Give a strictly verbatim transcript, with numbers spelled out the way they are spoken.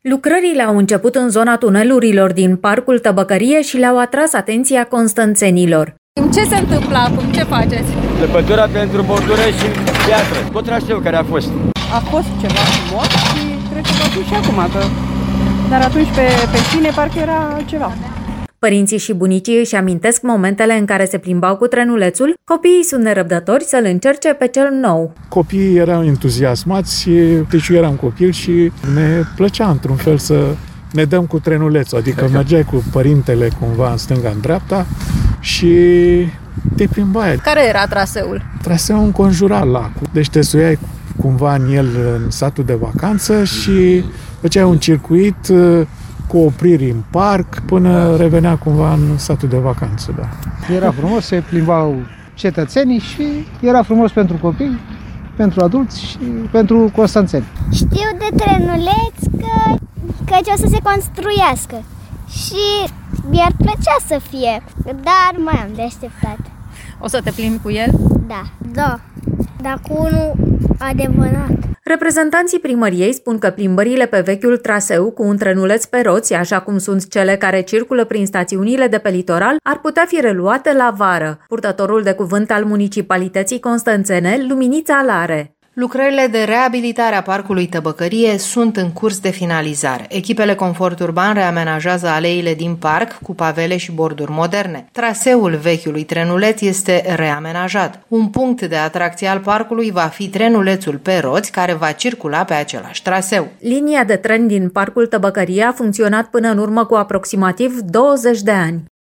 Lucrările au început în zona tunelurilor din Parcul Tăbăcărie și le-au atras atenția constănțenilor. Ce se întâmplă acum? Ce faceți? Săpătura pentru bordură și piatră, tot traseul care a fost. A fost ceva frumos și cred că va fi și acum, că... dar atunci pe, pe cine parcă era altceva. Părinții și bunicii își amintesc momentele în care se plimbau cu trenulețul, copiii sunt nerăbdători să-l încerce pe cel nou. Copiii erau entuziasmați, deci eu eram copil și ne plăcea într-un fel să ne dăm cu trenulețul, adică mergeai cu părintele cumva în stânga, în dreapta și te plimbai. Care era traseul? Traseul înconjura lacul, deci te suiai cumva în el în satul de vacanță și făceai un circuit cu opriri în parc până revenea cumva în satul de vacanță. Da. Era frumos, se plimbau cetățenii și era frumos pentru copii, pentru adulți și pentru constanțeni. Știu de trenuleț că, că ce o să se construiască și mi-ar plăcea să fie, dar mai am de așteptat. O să te plimbi cu el? Da. Da, dar cu unul adevărat. Reprezentanții primăriei spun că plimbările pe vechiul traseu cu un trenuleț pe roți, așa cum sunt cele care circulă prin stațiunile de pe litoral, ar putea fi reluate la vară. Purtătorul de cuvânt al municipalității constănțene, Luminița Lare. Lucrările de reabilitare a Parcului Tăbăcărie sunt în curs de finalizare. Echipele Confort Urban reamenajează aleile din parc cu pavele și borduri moderne. Traseul vechiului trenuleț este reamenajat. Un punct de atracție al parcului va fi trenulețul pe roți care va circula pe același traseu. Linia de tren din Parcul Tăbăcărie a funcționat până în urmă cu aproximativ douăzeci de ani.